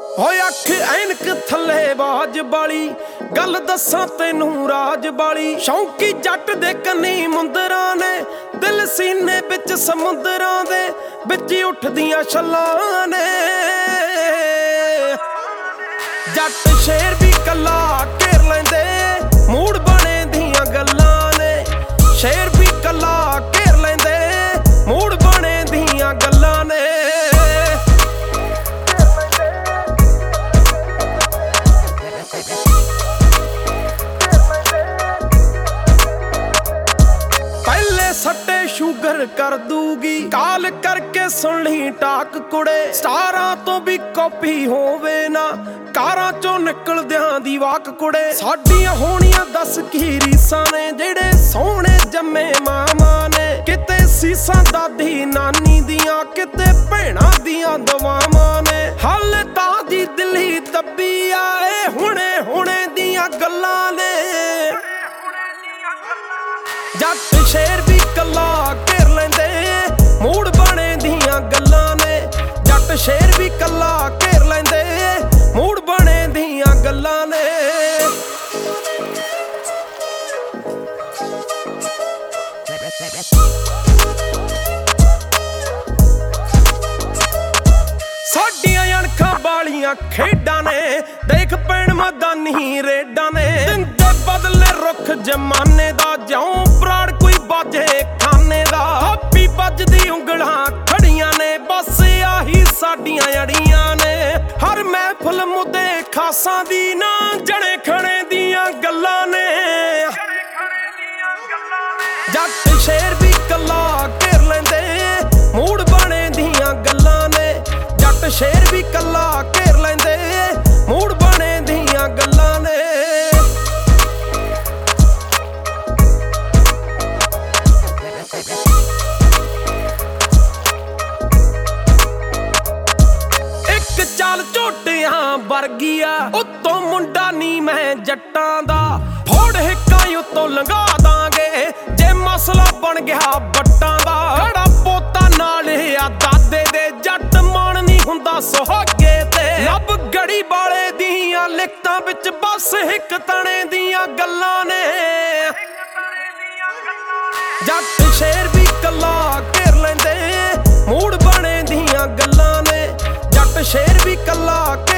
ਹੋਏ ਅੱਖ ਐਨਕ ਥੱਲੇ ਬਾਜ ਬਾਲੀ ਗੱਲ ਦੱਸਾਂ ਤੈਨੂੰ ਰਾਜ ਬਾਲੀ। ਸ਼ੌਂਕੀ ਜੱਟ ਦੇ ਕੰਨੀ ਮੁੰਦਰਾਂ ਨੇ ਦਿਲ ਸੀਨੇ ਵਿੱਚ ਸਮੁੰਦਰਾਂ ਦੇ ਵਿੱਚ ਉੱਠਦੀਆਂ ਛੱਲਾਂ ਨੇ। ਜੱਟ ਸ਼ੇਰ ਵੀ ਕੱਲਾ ਘੇਰ ਲੈਂਦੇ ਮੂਡ ਬਣੇ ਦੀਆਂ ਗੱਲਾਂ ਨੇ। ਸ਼ੇਰ ਵੀ ਕੱਲਾ ਘੇਰ ਲੈਂਦੇ ਮੂਡ ਬਣੇ ਦੀਆਂ ਗੱਲਾਂ ਨੇ। ਪਹਿਲੇ ਸੱਟੇ ਸ਼ੂਗਰ ਕਰ ਦੂਗੀ ਕਾਲ ਕਰਕੇ ਸੁਣ ਲਈ ਟਾਕ ਕੁੜੇ। ਸਟਾਰਾਂ ਤੋਂ ਵੀ ਕਾਪੀ ਹੋਵੇ ਨਾ ਕਾਰਾਂ ਚੋਂ ਨਿਕਲਦਿਆਂ ਦੀ ਵਾਕ ਕੁੜੇ। ਸਾਡੀਆਂ ਹੋਣੀਆਂ ਦੱਸ ਕੀ ਰੀਸਾਂ ਨੇ ਜਿਹੜੇ ਸੋਹਣੇ ਜੰਮੇ ਮਾਵਾਂ ਨੇ। ਕਿਤੇ ਸੀਸਾਂ ਦਾਦੀ ਨਾਨੀ ਦੀਆਂ ਕਿਤੇ ਭੈਣਾਂ ਦੀਆਂ ਦਵਾਵਾਂ ਨੇ। ਹਾਲੇ ਤਾਂ ਦੀ ਦਿੱਲੀ ਦੱਬੀ ਆਏ ਹੁਣੇ ਹੁਣੇ ਦੀਆਂ ਗੱਲਾਂ ਨੇ। ਜੱਟ ਸ਼ੇਰ ਵੀ ਕੱਲਾ ਘੇਰ ਲੈਂਦੇ ਮੂਡ ਬਣੇ ਦੀਆਂ ਗੱਲਾਂ ਨੇ। ਜੱਟ ਸ਼ੇਰ ਵੀ ਕੱਲਾ ਘੇਰ ਲੈਂਦੇ ਮੂਡ ਬਣੇ ਦੀਆਂ ਗੱਲਾਂ ਨੇ। ਸਾਡੀਆਂ ਅਣਖਾਂ ਵਾਲੀਆਂ ਖੇਡਾਂ ਨੇ ਦੇਖ ਪੈਣ ਮੈਦਾਨੀ ਰੇਡਾਂ ਨੇ। ਦਿੰਦੇ ਬਦਲੇ ਰੁੱਖ ਜਮਾਨੇ ਦਾ ਜਿਉਂ ਪ੍ਰਾੜ ਕੋਈ ਬਾਜੇ ਖਾਨੇ ਦਾ। ਹਾਪੀ ਵੱਜਦੀ ਉਂਗਲਾਂ ਖੜੀਆਂ ਨੇ ਬਸ ਆਹੀ ਸਾਡੀਆਂ ਅੜੀਆਂ ਨੇ। ਹਰ ਮਹਿਫਲ ਮੁੱਦੇ ਖਾਸਾਂ ਦੀ ਨਾ ਜਣੇ ਖਣੇ ਦੀਆਂ ਗੱਲਾਂ ਨੇ। ਜੱਟ ਸ਼ੇਰ ਵੀ ਕੱਲਾ ਘੇਰ ਲੈਂਦੇ ਮੂਡ ਬਣੇ ਦੀਆਂ ਗੱਲਾਂ ਨੇ। ਜੱਟ ਸ਼ੇਰ ਵੀ ਕੱਲਾ ਘੇਰ ਲੈਂਦੇ ਮੂਡ ਬਣੇ ਦੀਆਂ ਗੱਲਾਂ ਨੇ। ਇੱਕ ਚਾਲ ਝੋਟਿਆਂ ਵਰਗੀ ਆ ਉੱਤੋਂ ਮੁੰਡਾ ਨੀ ਮੈਂ ਜੱਟਾਂ ਦਾ। ਫੋੜ ਹਿੱਕਾਂ ਉੱਤੋਂ ਲੰਘਾ ਦਾਂਗੇ ਜੇ ਮਸਲਾ ਬਣ ਗਿਆ ਵੱਟਾਂ ਦਾ। ਖੜਾ ਪੋਤਾ ਨਾਲ ਆ ਦਾਦੇ ਦੇ ਜੱਟ ਮਾਣ ਨੀ ਹੁੰਦਾ ਸੁਹਾਗੇ ਤੇ। ਲੱਭ ਗੜੀ ਵਾਲੇ ਦੀਆਂ ਲਿਖਤਾਂ ਵਿੱਚ ਬਸ ਹਿੱਕ ਤਣੇ ਦੀਆਂ ਗੱਲਾਂ ਨੇ। ਜੱਟ ਸ਼ੇਰ ਵੀ ਕੱਲਾ ਘੇਰ ਲੈਂਦੇ ਮੂਡ ਬਣੇ ਦੀਆਂ ਗੱਲਾਂ ਨੇ। ਜੱਟ ਸ਼ੇਰ ਵੀ ਕੱਲਾ